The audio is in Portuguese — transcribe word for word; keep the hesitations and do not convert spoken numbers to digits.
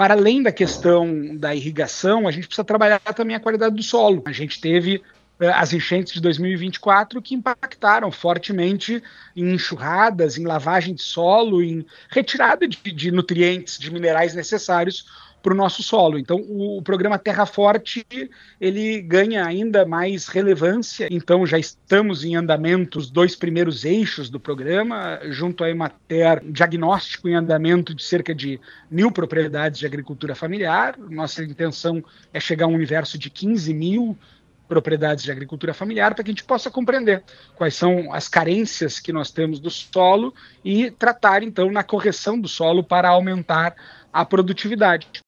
para além da questão da irrigação, a gente precisa trabalhar também a qualidade do solo. A gente teve as enchentes de dois mil e vinte e quatro que impactaram fortemente em enxurradas, em lavagem de solo, em retirada de, de nutrientes, de minerais necessários para o nosso solo. Então, o, o programa Terra Forte, ele ganha ainda mais relevância. Então, já estamos em andamento os dois primeiros eixos do programa, junto à Emater, diagnóstico em andamento de cerca de mil propriedades de agricultura familiar. Nossa intenção é chegar a um universo de quinze mil propriedades de agricultura familiar, para que a gente possa compreender quais são as carências que nós temos do solo e tratar, então, na correção do solo para aumentar a produtividade.